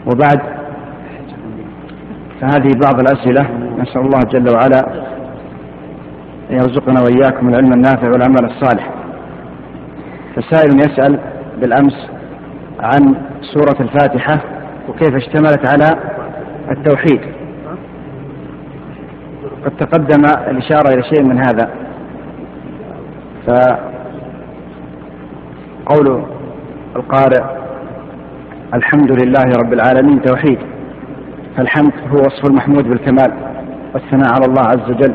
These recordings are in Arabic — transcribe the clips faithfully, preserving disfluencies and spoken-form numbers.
وبعد، فهذه بعض الأسئلة، نسأل الله جل وعلا أن يرزقنا وإياكم العلم النافع والعمل الصالح. فسائل يسأل بالأمس عن سورة الفاتحة وكيف اشتملت على التوحيد، قد تقدم الإشارة إلى شيء من هذا. فقول القارئ الحمد لله رب العالمين توحيد، فالحمد هو وصف المحمود بالكمال، والثناء على الله عز وجل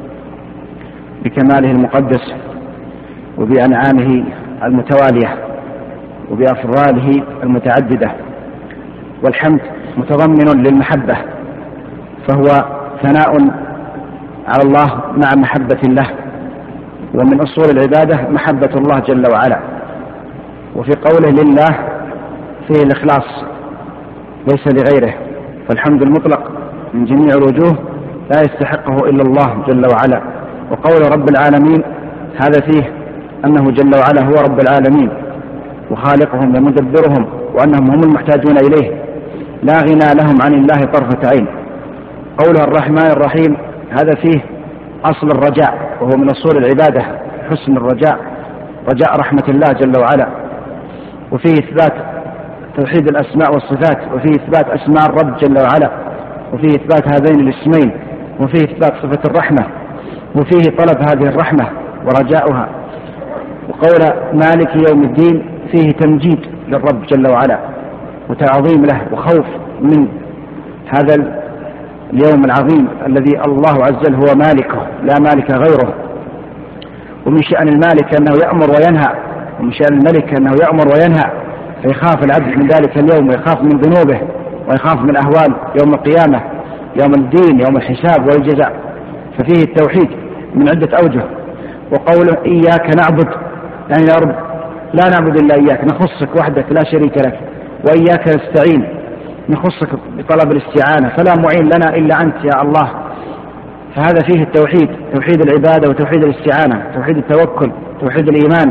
بكماله المقدس وبأنعامه المتوالية وبأفضاله المتعددة. والحمد متضمن للمحبة، فهو ثناء على الله مع محبة الله، ومن أصول العبادة محبة الله جل وعلا. وفي قوله لله فيه الإخلاص ليس لغيره، فالحمد المطلق من جميع الوجوه لا يستحقه إلا الله جل وعلا. وقول رب العالمين هذا فيه أنه جل وعلا هو رب العالمين وخالقهم ومدبرهم، وأنهم هم المحتاجون إليه لا غنى لهم عن الله طرفة عين. قوله الرحمن الرحيم هذا فيه أصل الرجاء، وهو من أصول العبادة حسن الرجاء، رجاء رحمة الله جل وعلا. وفيه إثبات توحيد الأسماء والصفات، وفيه إثبات أسماء الرب جل وعلا، وفيه إثبات هذين الاسمين، وفيه إثبات صفة الرحمة، وفيه طلب هذه الرحمة ورجاؤها. وقول مالك يوم الدين فيه تمجيد للرب جل وعلا وتعظيم له وخوف من هذا اليوم العظيم الذي الله عز وجل هو مالكه لا مالك غيره. ومن شأن المالك أنه يأمر وينهى، ومن شأن الملك أنه يأمر وينهى، فيخاف العبد من ذلك اليوم، ويخاف من ذنوبه، ويخاف من أهوال يوم القيامة، يوم الدين، يوم الحساب والجزاء. ففيه التوحيد من عدة أوجه. وقوله إياك نعبد، يعني يا رب لا نعبد إلا إياك، نخصك وحدك لا شريك لك. وإياك نستعين، نخصك بطلب الاستعانة، فلا معين لنا إلا أنت يا الله. فهذا فيه التوحيد، توحيد العبادة وتوحيد الاستعانة، توحيد التوكل، توحيد الإيمان.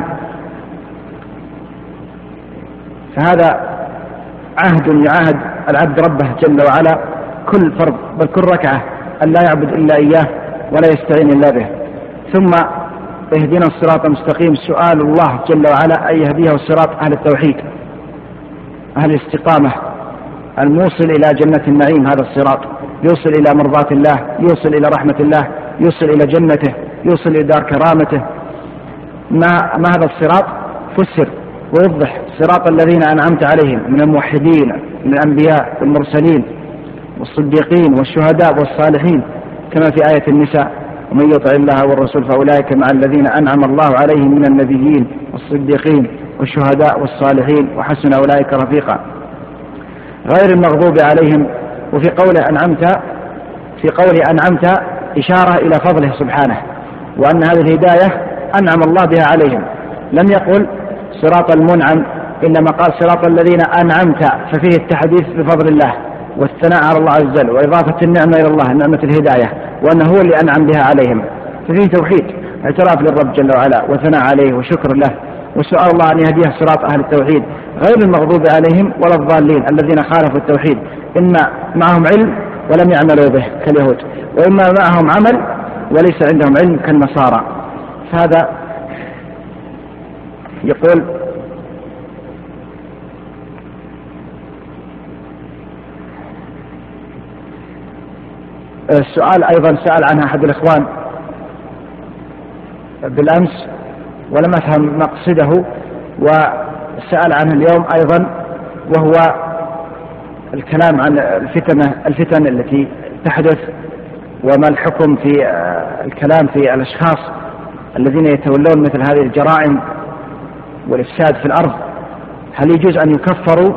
فهذا عهد يعاهد العبد ربه جل وعلا كل فرض بل كل ركعة أن لا يعبد إلا إياه ولا يستعين إلا به. ثم اهدنا الصراط المستقيم، سؤال الله جل وعلا أن يهديه الصراط أهل التوحيد أهل الاستقامة الموصل إلى جنة النعيم. هذا الصراط يوصل إلى مرضاة الله، يوصل إلى رحمة الله، يوصل إلى جنته، يوصل إلى دار كرامته. ما, ما هذا الصراط فسر ويوضح صراط الذين أنعمت عليهم من الموحدين من الأنبياء والمرسلين والصديقين والشهداء والصالحين، كما في آية النساء ومن يطع الله والرسول فأولئك مع الذين أنعم الله عليهم من النبيين والصديقين والشهداء والصالحين وحسن أولئك رفيقا، غير المغضوب عليهم. وفي قوله أنعمت في قوله أنعمت إشارة إلى فضله سبحانه، وأن هذه الهداية أنعم الله بها عليهم. لم يقل صراط المنعم، إنما قال صراط الذين أنعمت، ففيه التحديث بفضل الله والثناء على الله عز وجل وإضافة النعمة إلى الله، نعمة الهداية، وأنه هو اللي أنعم بها عليهم. ففيه توحيد اعتراف للرب جل وعلا وثناء عليه وشكر له، وسؤال الله أن يهديه صراط أهل التوحيد غير المغضوب عليهم ولا الضالين الذين خالفوا التوحيد، إما معهم علم ولم يعملوا به كاليهود، وإما معهم عمل وليس عندهم علم كالنصارى. فهذا يقول السؤال أيضا سأل عنها أحد الإخوان بالأمس ولم أفهم مقصده، وسأل عنه اليوم أيضا، وهو الكلام عن الفتنة الفتن التي تحدث، وما الحكم في الكلام في الأشخاص الذين يتولون مثل هذه الجرائم والإفساد في الأرض. هل يجوز أن يكفروا؟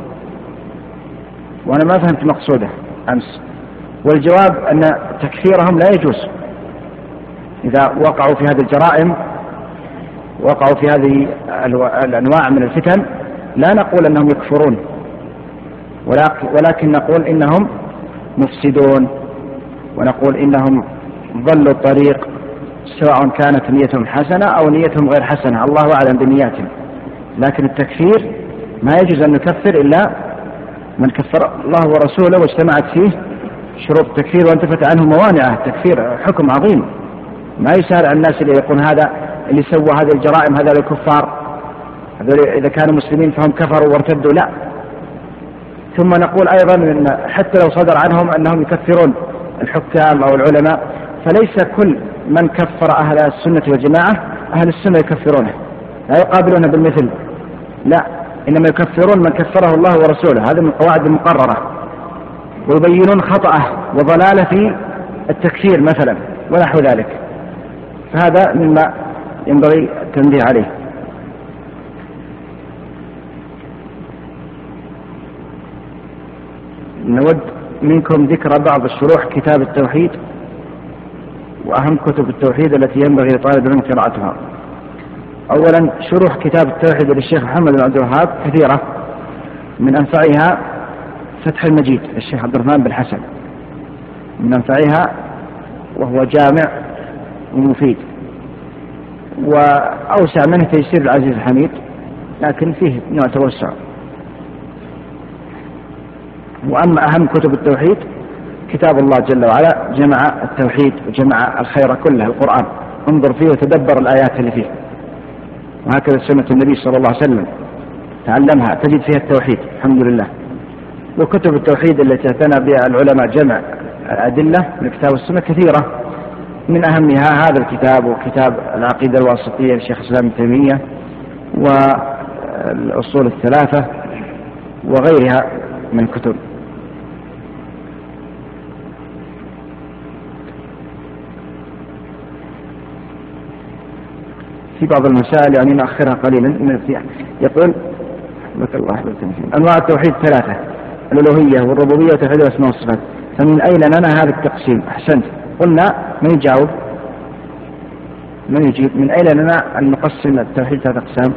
وأنا ما فهمت مقصوده أمس، والجواب أن تكفيرهم لا يجوز إذا وقعوا في هذه الجرائم، وقعوا في هذه الأنواع من الفتن. لا نقول أنهم يكفرون، ولكن نقول إنهم مفسدون، ونقول إنهم ضلوا الطريق، سواء كانت نيتهم حسنة أو نيتهم غير حسنة، الله أعلم بنياتهم. لكن التكفير ما يجوز أن نكفر إلا من كفر الله ورسوله واجتمعت فيه شروط التكفير وانتفت عنه موانعه التكفير حكم عظيم، ما يسارع الناس اللي يقول هذا اللي سوى هذه الجرائم هذا الكفار، هذول إذا كانوا مسلمين فهم كفروا وارتدوا، لا. ثم نقول أيضا إن حتى لو صدر عنهم أنهم يكفرون الحكام أو العلماء، فليس كل من كفر أهل السنة والجماعة أهل السنة يكفرونه، لا يقابلونه بالمثل، لا، إنما يكفرون من كفره الله ورسوله، هذا من القواعد المقررة، ويبينون خطأه وضلاله في التكفير مثلا ونحو ذلك، فهذا مما ينبغي التنبيه عليه. نود منكم ذكر بعض الشروح كتاب التوحيد وأهم كتب التوحيد التي ينبغي لطالب العلم قراءتها. أولا شروح كتاب التوحيد للشيخ محمد بن عبد الوهاب كثيرة، من أنفعها فتح المجيد للشيخ عبد الرحمن بن حسن، من أنفعها وهو جامع ومفيد، وأوسع منه تيسير العزيز الحميد لكن فيه نوع توسع. وأما أهم كتب التوحيد كتاب الله جل وعلا، جمع التوحيد وجمع الخير كله القرآن، انظر فيه وتدبر الآيات اللي فيه، وهكذا سنة النبي صلى الله عليه وسلم تعلمها تجد فيها التوحيد الحمد لله. وكتب التوحيد التي اعتنى بها العلماء جمع الأدلة من الكتاب والسنة كثيرة، من أهمها هذا الكتاب وكتاب العقيدة الواسطية للشيخ الإسلام ابن تيمية والأصول الثلاثة وغيرها من كتب. في بعض المسائل يعني نأخرها قليلا، يقول بك الله أنواع التوحيد ثلاثة: الألوهية والربوبية وتوحيد الأسماء والصفات. فمن أين لنا هذا التقسيم؟ أحسنت، قلنا من يجاوب؟ من يجيب؟ من أين لنا أن نقسم التوحيد ثلاثة أقسام؟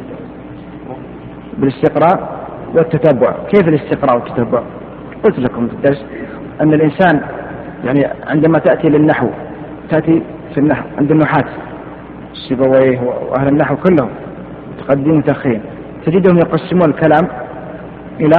بالاستقراء والتتبع. كيف الاستقراء والتتبع؟ قلت لكم في الدرس أن الإنسان يعني عندما تأتي للنحو تأتي في النحو عند النحاة السيبويه وأهل النحو كلهم متقدمين وتأخرين، تجدهم يقسمون الكلام إلى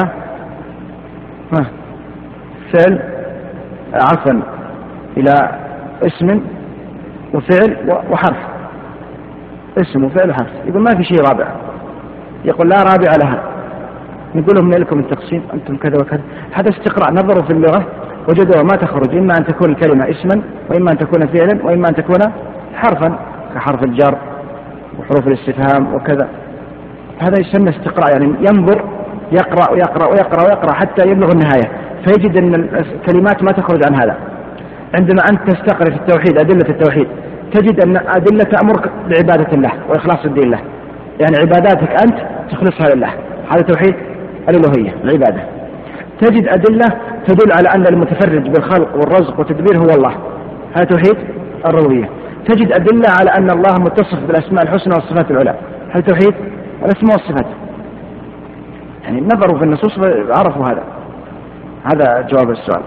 فعل عفوا إلى اسم وفعل وحرف، اسم وفعل وحرف، يقول ما في شيء رابع، يقول لا رابع لها. نقول لهم لكم التقسيم أنتم كذا وكذا، هذا استقراء، نظروا في اللغة وجدوها ما تخرج، إما أن تكون الكلمة اسما وإما أن تكون فعلا وإما أن تكون حرفا كحرف الجر وحروف الاستفهام وكذا. هذا يسمى استقراء، يعني ينظر يقرأ ويقرأ ويقرأ ويقرأ حتى يبلغ النهاية، فيجد أن الكلمات ما تخرج عن هذا. عندما أنت تستقرأ في التوحيد أدلة التوحيد تجد أن أدلة تأمرك بعبادة الله وإخلاص الدين له، يعني عباداتك أنت تخلصها لله، هذا توحيد الألوهية العبادة. تجد أدلة تدل على أن المتفرج بالخلق والرزق والتدبير هو الله، هذا توحيد الربوبية. تجد أدلة على أن الله متصف بالأسماء الحسنى والصفات العلى، هذا توحيد الأسماء والصفات. يعني نظروا في النصوص عرفوا هذا. هذا جواب السؤال.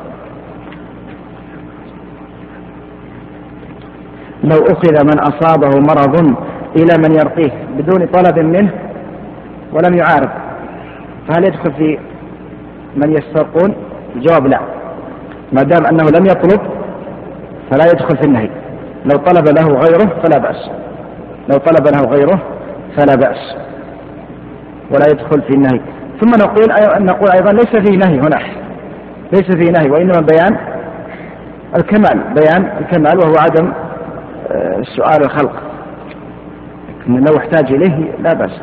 لو أخذ من أصابه مرض إلى من يرقيه بدون طلب منه ولم يعارض، فهل يدخل في من يسترقون؟ الجواب لا، ما دام أنه لم يطلب فلا يدخل في النهي. لو طلب له غيره فلا بأس، لو طلب له غيره فلا بأس ولا يدخل في النهي. ثم نقول نقول أيضا ليس فيه نهي هنا، ليس فيه نهي، وإنما بيان الكمال، بيان الكمال وهو عدم سؤال الخلق، لكن لو احتاج إليه لا بأس.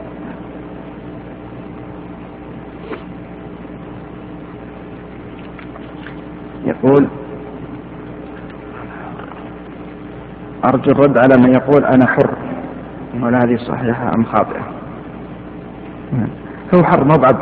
يقول أرجو الرد على من يقول أنا حر، وهل هذه صحيحة أم خاطئة؟ هو حر ما بعد،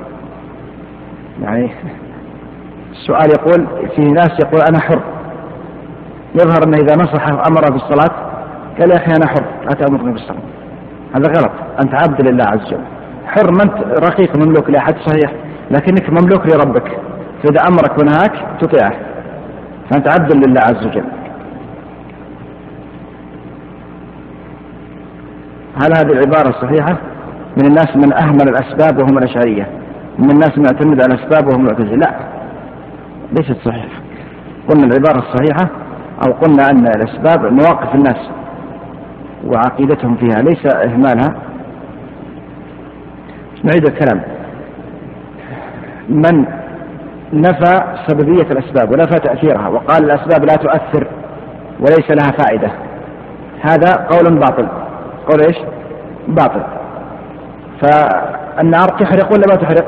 يعني السؤال يقول في ناس يقول أنا حر، يظهر أنه إذا نصح أمره بالصلاة قال يا أخي أنا حر لا تأمرني بالصلاة، هذا غلط. أنت عبد لله عز وجل، حر، ما أنت رقيق مملوك لأحد صحيح، لكنك مملوك لربك، فإذا أمرك ونهاك تطيعه، فأنت عبد لله عز وجل. هل هذه العبارة صحيحة؟ من الناس من أهمل الأسباب وهم الأشعرية، من الناس من يعتمد على الأسباب وهم معتزلة. لا، ليست صحيحة. قلنا العبارة الصحيحة أو قلنا أن الأسباب مواقف الناس وعقيدتهم فيها ليس إهمالها. نعيد الكلام. من نفى سببية الأسباب ونفى تأثيرها وقال الأسباب لا تؤثر وليس لها فائدة، هذا قول باطل. قول إيش؟ باطل. فالنار تحرق ولا ما تحرق؟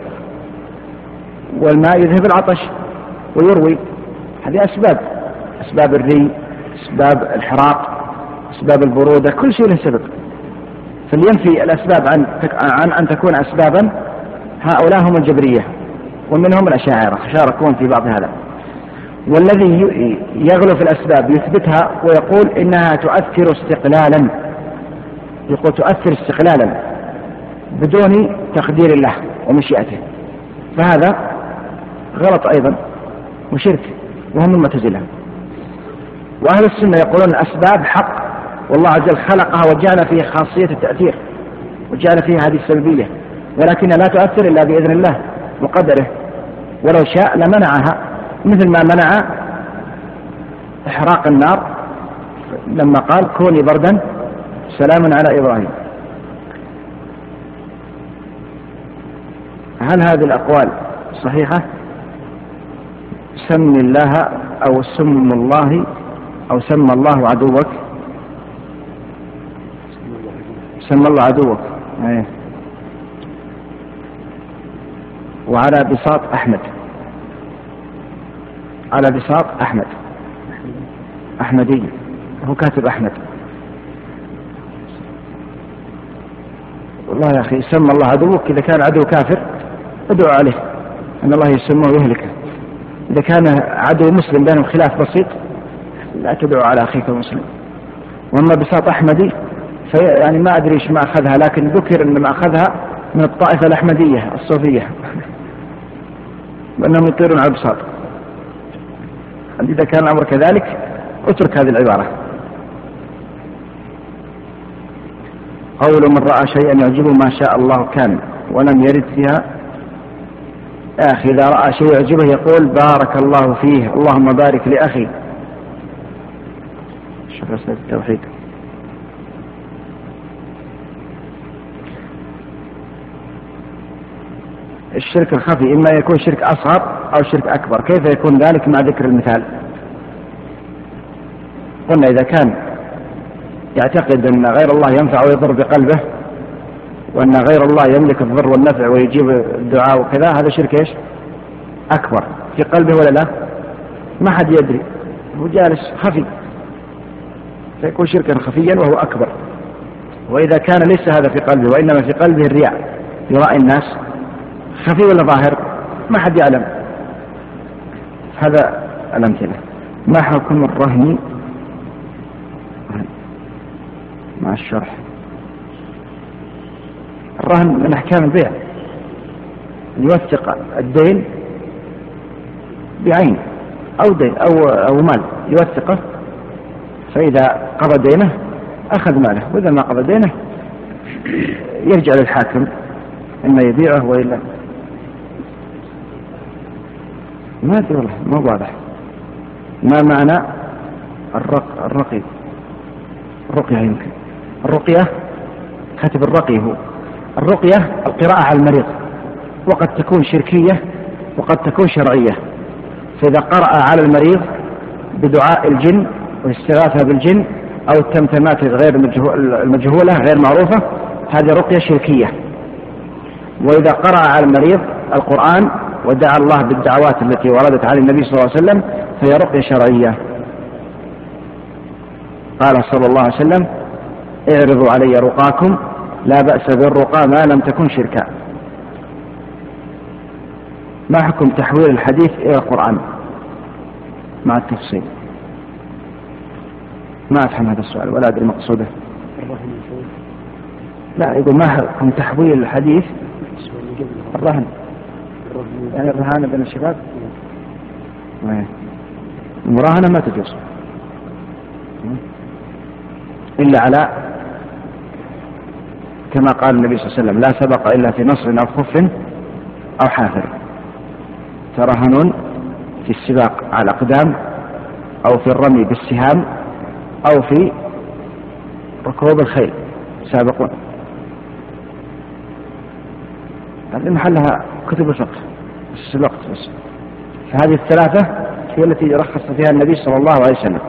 والماء يذهب العطش ويروي، هذه أسباب، أسباب الري، أسباب الحراق، أسباب البرودة، كل شيء له سبب. فلينفي الأسباب عن عن أن تكون أسبابا هؤلاء هم الجبرية ومنهم الأشاعرة شاركون في بعض هذا. والذي يغلو في الأسباب يثبتها ويقول إنها تؤثر استقلالا، يقول تؤثر استقلالا بدون تقدير الله ومشيئته، فهذا غلط أيضا وشرك، وهم المعتزلة. وأهل السنة يقولون الأسباب حق، والله عز وجل خلقها وجعل فيها خاصية التأثير وجعل فيها هذه السببية، ولكنها لا تؤثر إلا بإذن الله وقدره، ولو شاء لمنعها، مثل ما منع إحراق النار لما قال كوني بردا سلام على إبراهيم. هل هذه الأقوال صحيحة؟ سم الله أو سم الله أو سم الله عدوك، سم الله عدوك. أيه. وعلى بساط أحمد، على بساط أحمد أحمدي، هو كاتب أحمد. والله يا أخي سم الله عدوك، إذا كان عدو كافر ادعو عليه أن الله يسمه ويهلكه. إذا كان عدو مسلم بينهم خلاف بسيط لا تدعو على أخيك المسلم. وأما بساط أحمدي يعني ما أدري إيش ما أخذها، لكن ذكر أن ما أخذها من الطائفة الأحمدية الصوفية وأنهم يطيرون على البساط. إذا كان الأمر كذلك اترك هذه العبارة. قول من رأى شيئا يعجبه ما شاء الله كان ولم يرد فيها. يا أخي إذا رأى شيء يعجبه يقول بارك الله فيه، اللهم بارك لأخي. شوف رسالة التوحيد. الشرك الخفي إما يكون شرك أصغر أو شرك أكبر. كيف يكون ذلك مع ذكر المثال؟ قلنا إذا كان يعتقد أن غير الله ينفع ويضر بقلبه، وأن غير الله يملك الضر والنفع ويجيب الدعاء وكذا، هذا شرك إيش؟ أكبر في قلبه ولا لا؟ ما حد يدري، هو جالس خفي، فيكون شركا خفيا وهو أكبر. وإذا كان ليس هذا في قلبه وإنما في قلبه الرياء يرائي الناس، خفي ولا ظاهر؟ ما حد يعلم. هذا الأمثلة. ما حكم الرهن مع الشرح؟ الرهن من أحكام البيع، يوثق الدين بعين أو دين أو أو مال يوثقه، فإذا قضى دينه أخذ ماله، وإذا ما قضى دينه يرجع للحاكم إما يبيعه وإلا ما أدري والله ما واضح. ما معنى الرق الرقي الرقية؟ يمكن الرقية كاتب الرقي هو الرقية القراءة على المريض، وقد تكون شركية وقد تكون شرعية. فإذا قرأ على المريض بدعاء الجن والاستغاثة بالجن أو التمتمات غير المجهولة غير معروفة، هذه رقية شركية. وإذا قرأ على المريض القرآن ودعا الله بالدعوات التي وردت عن النبي صلى الله عليه وسلم فهي رقية شرعية. قال صلى الله عليه وسلم اعرضوا علي رقاكم لا بأس بالرقى ما لم تكن شركا. ما حكم تحويل الحديث إلى القرآن مع التفصيل؟ ما أفهم هذا السؤال ولا أدري مقصوده. لا، يقول ما حكم تحويل الحديث الرهن، يعني الرهان بين الشباب. المراهنة ما تجوز إلا على كما قال النبي صلى الله عليه وسلم لا سبق إلا في نصر أو خف أو حافر، ترهنون في السباق على الأقدام أو في الرمي بالسهام أو في ركوب الخيل سابقون. هذه محلها كتب الفقه بس الوقت بس. فهذه الثلاثة هي التي رخص فيها النبي صلى الله عليه وسلم.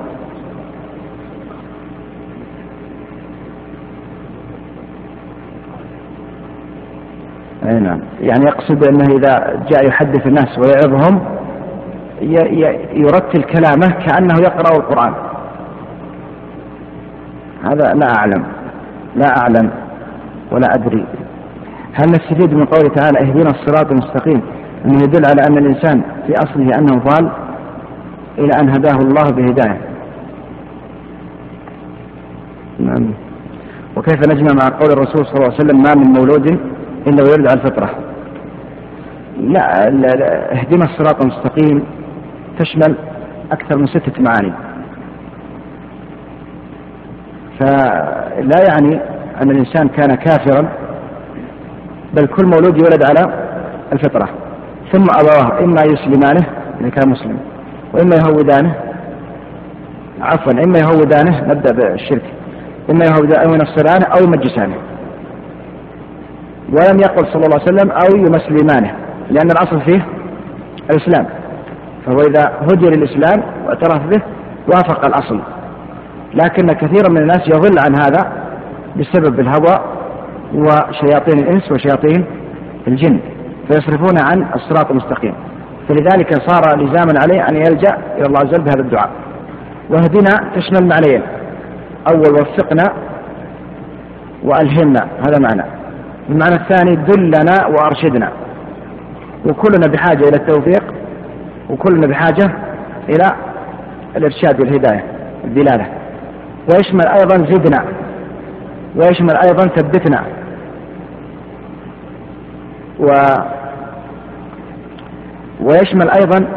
أي نعم، يعني يقصد أنه إذا جاء يحدث الناس ويعظهم يرتل كلامه كأنه يقرأ القرآن. هذا لا أعلم لا أعلم ولا أدري. هل نستفيد من قوله تعالى اهدنا الصراط المستقيم أنه يدل على أن الإنسان في أصله أنه ضال إلى أن هداه الله بهداية؟ نعم. وكيف نجمع مع قول الرسول صلى الله عليه وسلم ما من مولود إلا ويرد على الفطرة؟ لا, لا, لا اهدنا الصراط المستقيم تشمل أكثر من ستة معاني، فلا يعني أن الإنسان كان كافرا، بل كل مولود يولد على الفطرة، ثم أبواه إما يسلمانه إذا كان مسلم وإما يهودانه، عفوا إما يهودانه، نبدأ بالشرك، إما يهودانه أو ينصرانه أو يمجسانه. ولم يقل صلى الله عليه وسلم أو يمسلمانه، لأن الأصل فيه الإسلام، فهو إذا هدي للإسلام واعترف به وافق الأصل. لكن كثيرا من الناس يضل عن هذا بسبب الهوى وشياطين الإنس وشياطين الجن، فيصرفون عن الصراط المستقيم. فلذلك صار لزاما عليه أن يلجأ إلى الله عز وجل بهذا الدعاء. واهدنا تشمل معنيين: أول وفقنا وألهمنا، هذا معنى. المعنى الثاني دلنا وأرشدنا، وكلنا بحاجة إلى التوفيق، وكلنا بحاجة إلى الإرشاد والهداية الدلالة. ويشمل أيضا زدنا، ويشمل أيضا ثبتنا، و ويشمل أيضا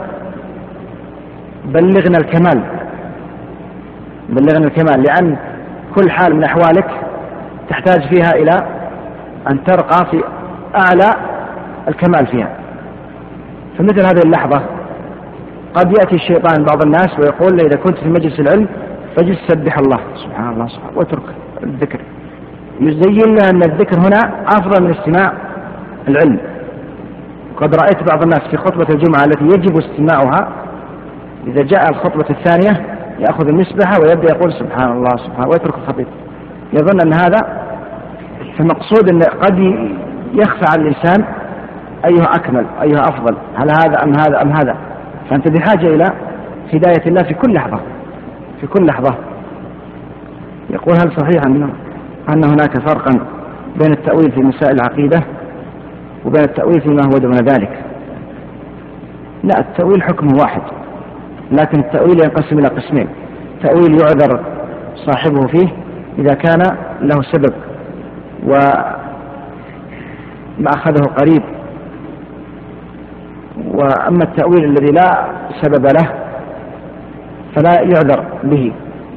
بلغنا الكمال، بلغنا الكمال، لأن كل حال من أحوالك تحتاج فيها إلى أن ترقى في أعلى الكمال فيها. فمثل هذه اللحظة قد يأتي الشيطان بعض الناس ويقول إذا كنت في مجلس العلم فجلس سبح الله سبحان الله سبحانه واترك الذكر، يزين لنا أن الذكر هنا أفضل من استماع العلم. قد رأيت بعض الناس في خطبة الجمعة التي يجب استماعها إذا جاء الخطبة الثانية يأخذ المسبحة ويبدأ يقول سبحان الله سبحانه ويترك الخطيب، يظن أن هذا. فالمقصود أن قد يخفى على الإنسان أيها أكمل أيها أفضل، هل هذا أم هذا أم هذا. فأنت بحاجة إلى هداية الله في كل لحظة في كل لحظة. يقول هل صحيح أن أن هناك فرقا بين التأويل في مسائل العقيدة وبين التأويل فيما هو دون ذلك؟ لا، التأويل حكمه واحد، لكن التأويل ينقسم إلى قسمين: تأويل يعذر صاحبه فيه إذا كان له سبب وما أخذه قريب، وأما التأويل الذي لا سبب له فلا يعذر به.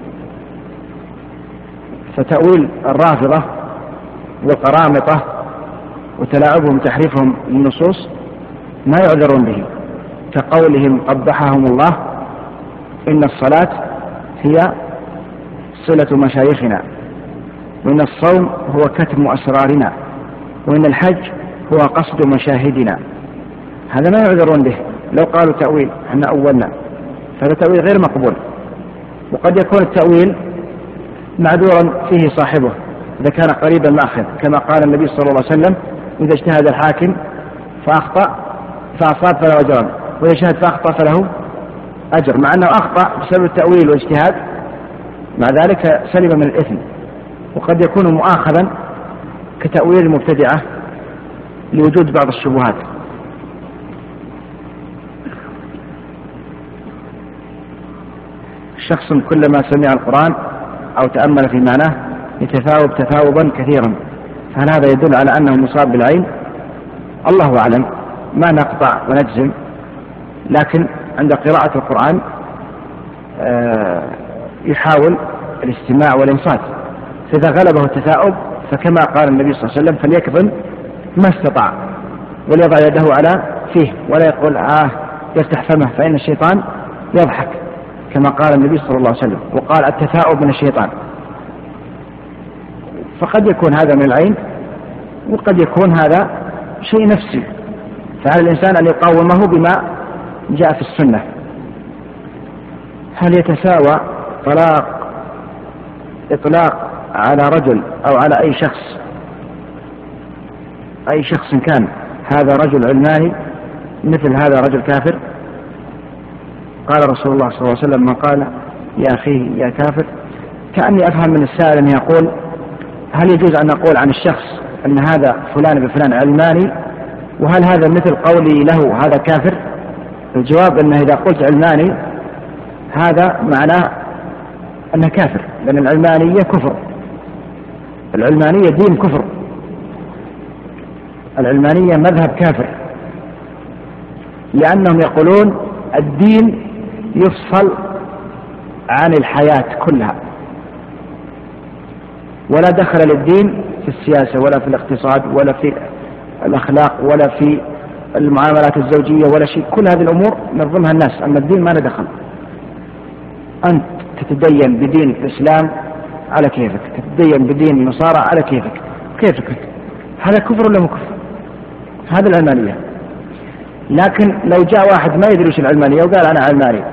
فتأويل الرافضة والقرامطة وتلاعبهم تحريفهم للنصوص ما يعذرون به، كقولهم قبحهم الله إن الصلاة هي صلة مشايخنا، وإن الصوم هو كتم أسرارنا، وإن الحج هو قصد مشاهدنا. هذا ما يعذرون به. لو قالوا تأويل احنا أولنا، فهذا تأويل غير مقبول. وقد يكون التأويل معذورا فيه صاحبه إذا كان قريب المأخذ، كما قال النبي صلى الله عليه وسلم: إذا اجتهد الحاكم فأخطأ فأصاب فله أجران، وإذا اجتهد فأخطأ فله أجر، مع أنه أخطأ بسبب التأويل والاجتهاد، مع ذلك سلم من الإثم. وقد يكون مؤاخذا كتأويل المبتدعة لوجود بعض الشبهات. شخص كلما سمع القرآن أو تأمل في معناه يتثاوب تثاوبا كثيرا، فهل هذا يدل على أنه مصاب بالعين؟ الله أعلم، ما نقطع ونجزم، لكن عند قراءة القرآن يحاول الاستماع والإنصات، فإذا غلبه التثاؤب فكما قال النبي صلى الله عليه وسلم: فليكظم ما استطاع. وليضع يده على فيه ولا يقول آه يفتح فمه فإن الشيطان يضحك كما قال النبي صلى الله عليه وسلم، وقال التثاؤب من الشيطان. فقد يكون هذا من العين وقد يكون هذا شيء نفسي، فعلى الإنسان أن يقاومه بما جاء في السنة. هل يتساوى طلاق إطلاق على رجل أو على أي شخص أي شخص كان هذا رجل علماني مثل هذا رجل كافر؟ قال رسول الله صلى الله عليه وسلم من قال يا أخي يا كافر، كأني أفهم من السائل أن يقول هل يجوز أن نقول عن الشخص أن هذا فلان بفلان علماني، وهل هذا مثل قولي له هذا كافر؟ الجواب أنه إذا قلت علماني هذا معناه أنه كافر، لأن العلمانية كفر، العلمانية دين كفر، العلمانية مذهب كافر، لأنهم يقولون الدين يفصل عن الحياة كلها، ولا دخل للدين في السياسة ولا في الاقتصاد ولا في الأخلاق ولا في المعاملات الزوجية ولا شيء، كل هذه الأمور نظمها الناس، أما الدين ما ندخل. أنت تتدين بدين الإسلام على كيفك، تتدين بدين النصارى على كيفك كيفك، هذا كفر ولا مو كفر؟ هذا العلمانية. لكن لو جاء واحد ما يدري ايش العلمانية وقال أنا علماني،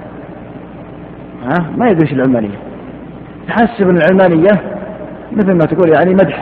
ها ما يدري ايش العلمانية، تحسب أن العلمانية مثل ما تقول يعني مدح،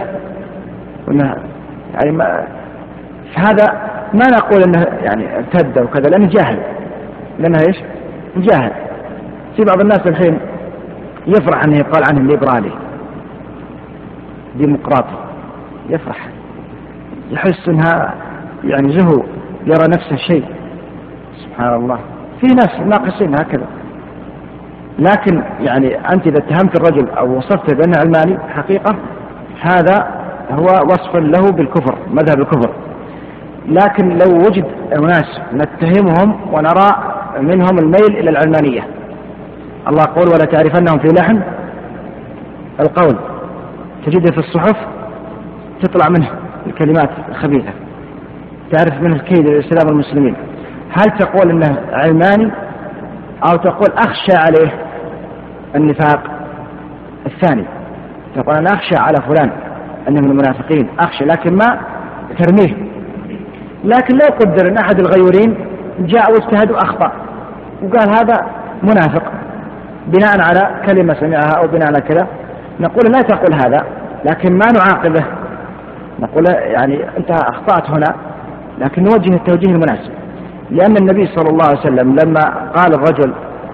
يعني ما هذا ما نقول أنه يعني ارتد وكذا، لأنه جاهل، لأنه إيش جاهل. في بعض الناس الحين يفرح أنه يقال عنه ليبرالي ديمقراطي، يفرح، يحس أنها يعني زهو، يرى نفسه شيء، سبحان الله. في ناس ناقصين هكذا. لكن يعني أنت إذا اتهمت الرجل أو وصفته بأنه علماني حقيقة هذا هو وصف له بالكفر، مذهب الكفر. لكن لو وجد أناس نتهمهم ونرى منهم الميل إلى العلمانية، الله يقول ولا تعرفنهم في لحن القول، تجده في الصحف تطلع منه الكلمات الخبيثة، تعرف منه الكيد للإسلام والمسلمين. هل تقول إنه علماني أو تقول أخشى عليه النفاق الثاني، تقول أنا أخشى على فلان أنه من المنافقين أخشى، لكن ما ترميه. لكن لا يقدر أن أحد الغيورين جاء واجتهد وأخطأ وقال هذا منافق بناء على كلمة سمعها أو بناء على كذا، نقول لا تقول هذا، لكن ما نعاقبه، نقول يعني أنت أخطأت هنا، لكن نوجه التوجيه المناسب. لأن النبي صلى الله عليه وسلم لما قال الرجل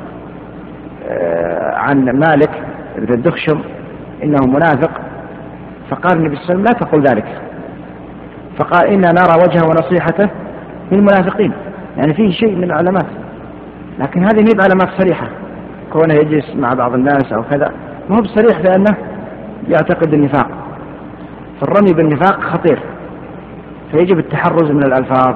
عن مالك بن الدخشم إنه منافق، فقال النبي صلى الله عليه وسلم لا تقل ذلك، فقال إنا نرى وجهه ونصيحته من المنافقين، يعني فيه شيء من العلامات، لكن هذه ميب علامات صريحة، كونه يجلس مع بعض الناس أو كذا ما هو بصريح لأنه يعتقد النفاق، فالرمي بالنفاق خطير، فيجب التحرز من الألفاظ.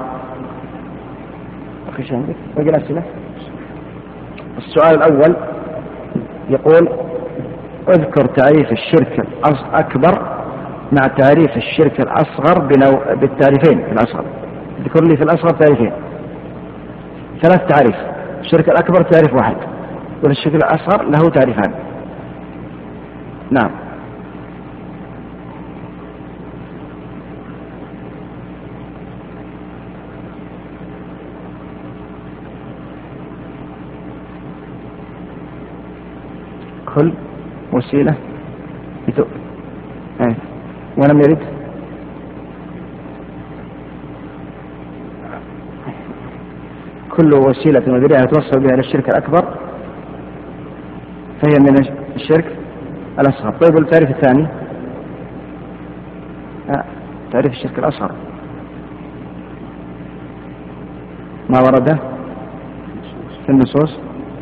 أخي عندك باقي الأسئلة؟ السؤال الأول يقول اذكر تعريف الشرك الأكبر مع تعريف الشرك الأصغر بالتعريفين الأصغر، ذكر لي في الأصغر تعريفين، ثلاث تعريف، الشرك الأكبر تعريف واحد والشرك الأصغر له تعريفان. نعم. كل وسيلة ايه ولم يرد كل وسيلة وذريعة توصل بها إلى الشرك الأكبر فهي من الشرك الأصغر. طيب والتعريف الثاني؟ آه. تعريف الشرك الأصغر ما ورد في النصوص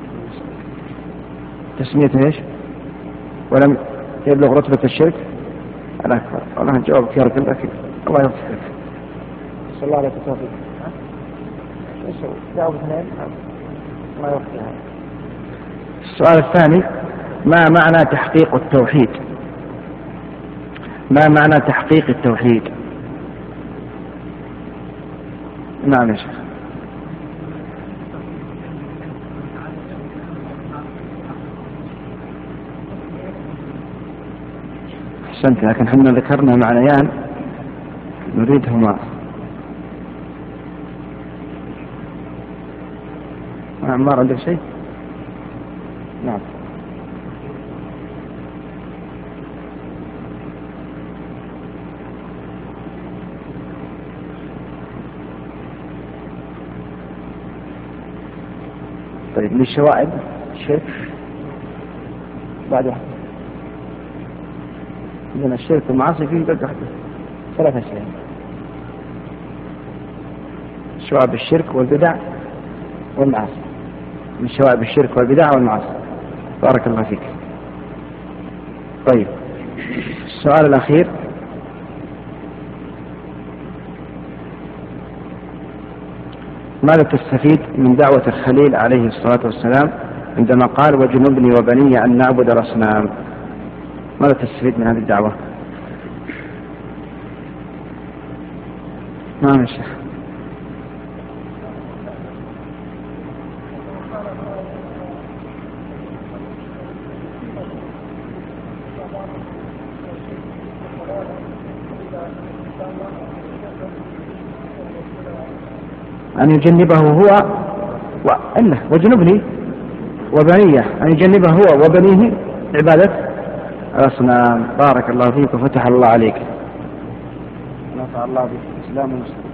تسميته ايش؟ ولم يبلغ رتبة الشرك الأكبر. والله الجواب في رجل أكيد. الله يوفقك. صلى الله عليه وسلم. ايش جاوب اثنين؟ الله يوفقك. السؤال الثاني ما معنى تحقيق التوحيد؟ ما معنى تحقيق التوحيد؟ نعم يا شيخ. أحسنت، لكن حنا ذكرنا معنيان نريدهما. عمار عندك شيء؟ نعم. طيب للشوائب الشرك بعد واحد. إذن الشرك والمعاصي فيه بقى ثلاثة أشياء: شوائب الشرك والبدع والمعاصي. من شوائب الشرك والبدع والمعاصي. بارك الله فيك. طيب السؤال الأخير: ماذا تستفيد من دعوة الخليل عليه الصلاة والسلام عندما قال وجنبني وبني أن نعبد الأصنام؟ ماذا تستفيد من هذه الدعوة؟ نعم يا شيخ. أن يجنبه هو وإنه وجنبني وبنيه، أن يجنبه هو وبنيه عبادة الأصنام. بارك الله فيك وفتح الله عليك. نفع الله بالإسلام والمسلمين.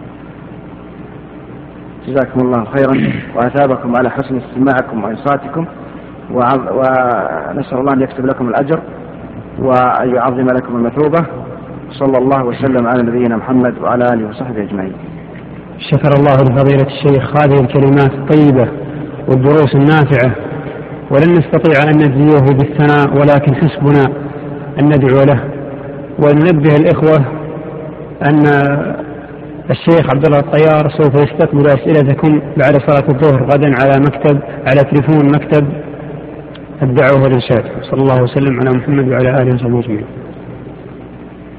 جزاكم الله خيرا وأثابكم على حسن استماعكم وإنصاتكم، ونسأل الله أن يكتب لكم الأجر وأن يعظم لكم المثوبة. صلى الله وسلم على نبينا محمد وعلى آله وصحبه أجمعين. شكر الله لفضيلة الشيخ هذه الكلمات الطيبة والدروس النافعة، ولن نستطيع أن نجزيه بالثناء، ولكن حسبنا أن ندعو له. وننبه الإخوة أن الشيخ عبد الله الطيار سوف يستقبل أسئلتكم بعد صلاة الظهر غدا على مكتب على تليفون مكتب الدعوة والإرشاد. صلى الله وسلم على محمد وعلى آله وصحبه أجمعين.